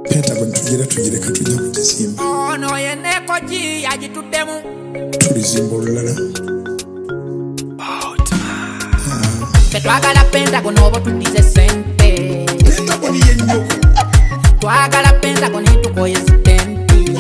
Pentagon tugire katujja kukizimba. Ono yeneko ji yagituddemu. Tulizimba olulala. Twagala Pentagon obo tudize sente. Pentagon yennyoko. Twagala Pentagon tukoye sitenti.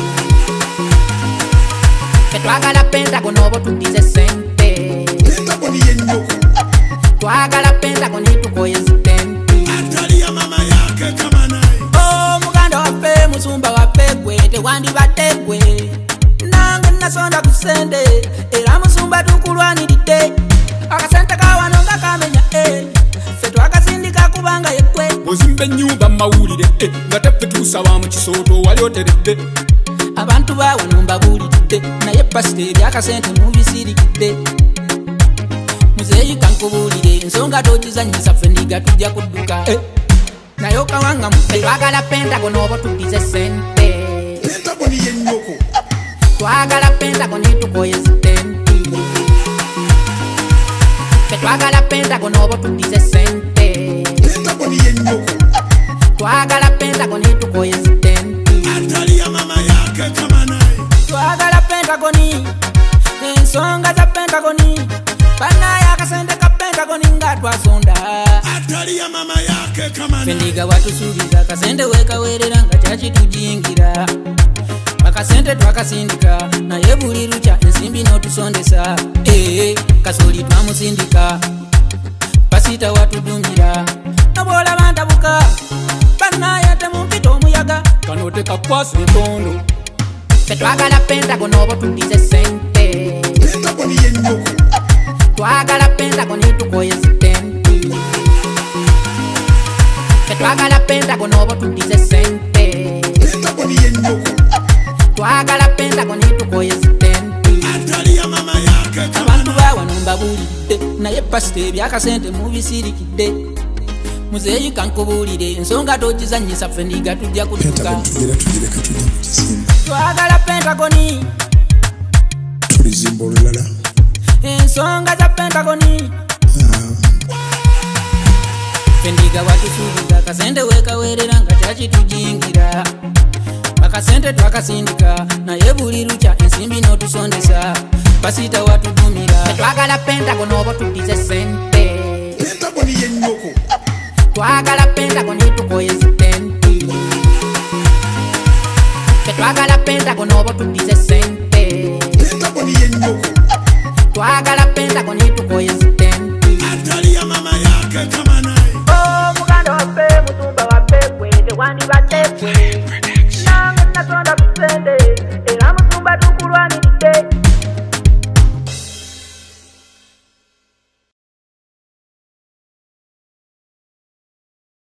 Twagala Pentagon obo tudize sente. Pentagon yennyoko. Twagala Pentagon tukoye sitenti. Atali ya mama yake kama naye. Oh muganda wape musumba wape gwe tewandi bategwe. Nange nasonda kusende era musumba tukulwaniride. Akasente kawano nga kamenya ffe twakasindika kubanga yekwe ozimba ennyumba mawulire nga teffe tusaba mu kisooto wali oteredde abantu bawano mbabuulidde naye pasiteri akasente mubisirikidde muzeeyi kankubuulire ensonga togizanyisa ffe ndiga tujja kudduka naye okawanga muffe twagala Pentagon oba tudize sente Pentagon yennyoko twagala Pentagon tukoye sitenti twagala Pentagon obo tudize sente. Pentagon yennyoko. Twagala Pentagon tukoye sitenti. Atali ya mama yake kama naye. Twagala Pentagon ensonga za Pentagon banaye akasente ka Pentagon nga twasonda. Atali ya mama yake kama naye. Fendiga watusuubiza akasente wekaweerera nga kyakitujingira. Akasente twakasindika naye buli lukya ensimbi n'otusondesa. Kasooli twamusindika pasita watudumira nabwolaba ntabuka banaye temumpita omuyaga kano tekakwasa entondo ffe twagala Pentagon obo tudize sente Pentagon yennyoko twagala Pentagon tukoye sitenti ffe twagala Pentagon obo tudize sente Pentagon yennyoko twagala Pentagon tukoye sitenti atali ya mama yake abantu bawano mbabuulidde naye pasiteri akasente mubisirikidde muzeeyi kankubuulire ensonga togizanyisa ffe ndiga tujja kudduka tugire katujja kukizimba twagala Pentagon tulizimba olulala ensonga za Pentagon ffe ndiga watusuubiza akasente wekaweerera nga kyakitujingira. Akasente twakasindika naye buli lukya ensimbi n'otusondesa pasita watudumira twagala Pentagon obo tudize sente Pentagon yennyoko twagala Pentagon tukoye sitenti twagala Pentagon obo tudize sente Pentagon yennyoko twagala Pentagon